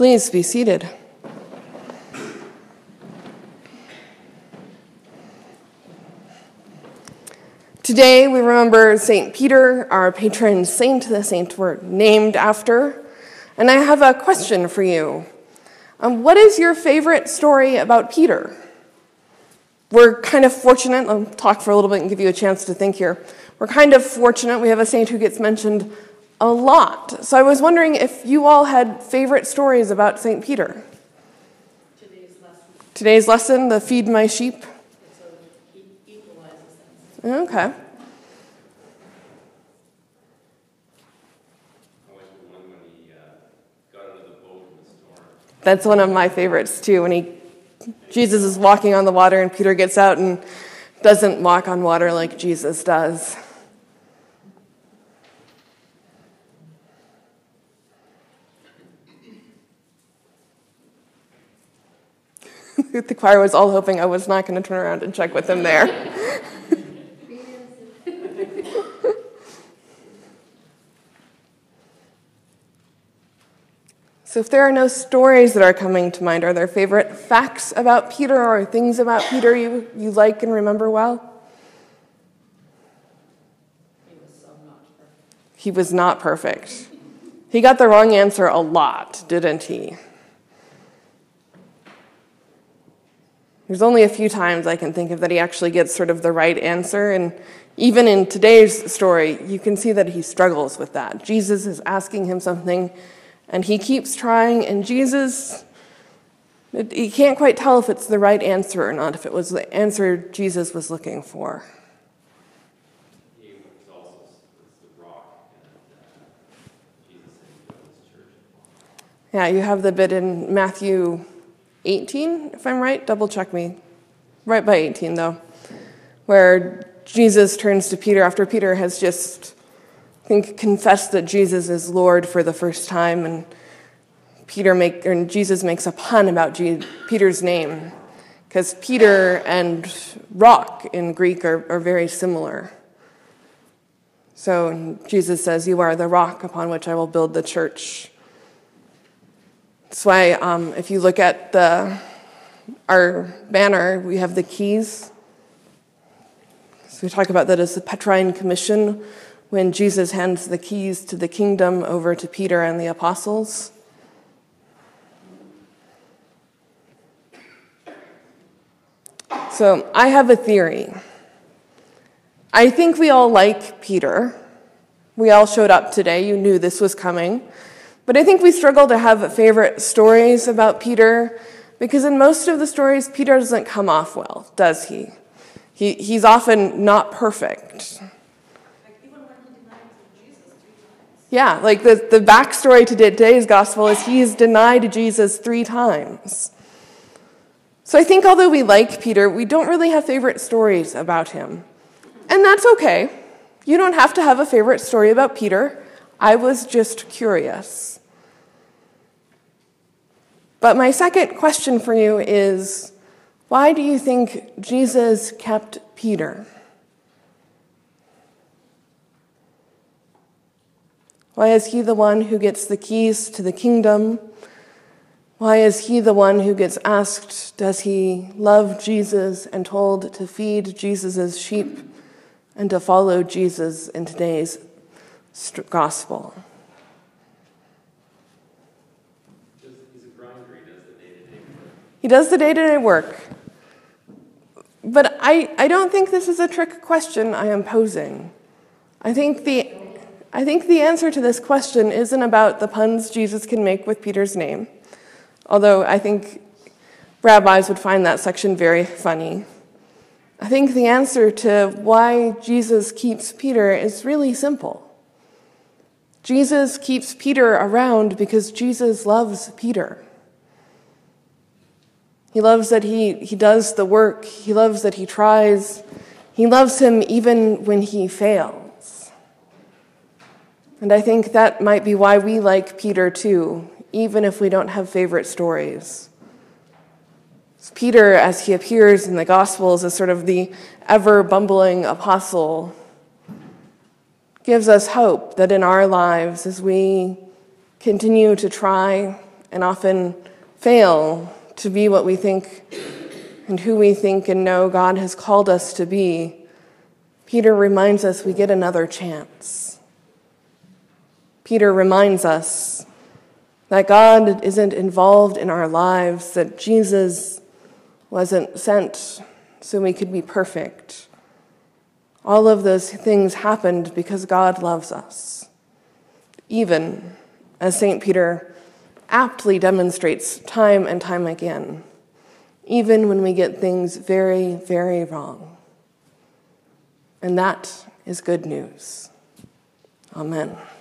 Please be seated. Today we remember St. Peter, our patron saint, the saint we're named after. And I have a question for you. What is your favorite story about Peter? We're kind of fortunate. I'll talk for a little bit and give you a chance to think here. We're kind of fortunate. We have a saint who gets mentioned a lot. So I was wondering if you all had favorite stories about St. Peter. Today's lesson, the feed my sheep. Okay. That's one of my favorites too. When Jesus is walking on the water and Peter gets out and doesn't walk on water like Jesus does. The choir was all hoping I was not going to turn around and check with them there. So if there are no stories that are coming to mind, are there favorite facts about Peter or things about Peter you like and remember well? He was not perfect. He got the wrong answer a lot, didn't he? There's only a few times I can think of that he actually gets sort of the right answer, and even in today's story, you can see that he struggles with that. Jesus is asking him something, and he keeps trying, and he can't quite tell if it's the right answer or not, if it was the answer Jesus was looking for. He was also the rock, and Jesus said he built his church. Yeah, you have the bit in Matthew 18, if I'm right, double check me. Right by 18, though, where Jesus turns to Peter after Peter has just, I think, confessed that Jesus is Lord for the first time, and Jesus makes a pun about Peter's name, because Peter and rock in Greek are very similar. So Jesus says, "You are the rock upon which I will build the church." That's why if you look at our banner, we have the keys. So we talk about that as the Petrine Commission, when Jesus hands the keys to the kingdom over to Peter and the apostles. So I have a theory. I think we all like Peter. We all showed up today. You knew this was coming. But I think we struggle to have favorite stories about Peter, because in most of the stories, Peter doesn't come off well, does he? He's often not perfect. Even when he denied Jesus 3 times. Yeah, like the backstory to today's gospel is he's denied Jesus 3 times. So I think although we like Peter, we don't really have favorite stories about him. And that's okay. You don't have to have a favorite story about Peter. I was just curious. But my second question for you is, why do you think Jesus kept Peter? Why is he the one who gets the keys to the kingdom? Why is he the one who gets asked, does he love Jesus, and told to feed Jesus' sheep and to follow Jesus in today's gospel? He's a grinder. He does the day-to-day work. He does the day-to-day work. But I don't think this is a trick question I am posing. I think the answer to this question isn't about the puns Jesus can make with Peter's name, although I think rabbis would find that section very funny. I think the answer to why Jesus keeps Peter is really simple. Jesus keeps Peter around because Jesus loves Peter. He loves that he does the work. He loves that he tries. He loves him even when he fails. And I think that might be why we like Peter too, even if we don't have favorite stories. Peter, as he appears in the Gospels as sort of the ever-bumbling apostle, gives us hope that in our lives, as we continue to try and often fail to be what we think and who we think and know God has called us to be, Peter reminds us we get another chance. Peter reminds us that God isn't involved in our lives, that Jesus wasn't sent so we could be perfect. All of those things happened because God loves us, even as St. Peter aptly demonstrates time and time again, even when we get things very, very wrong. And that is good news. Amen.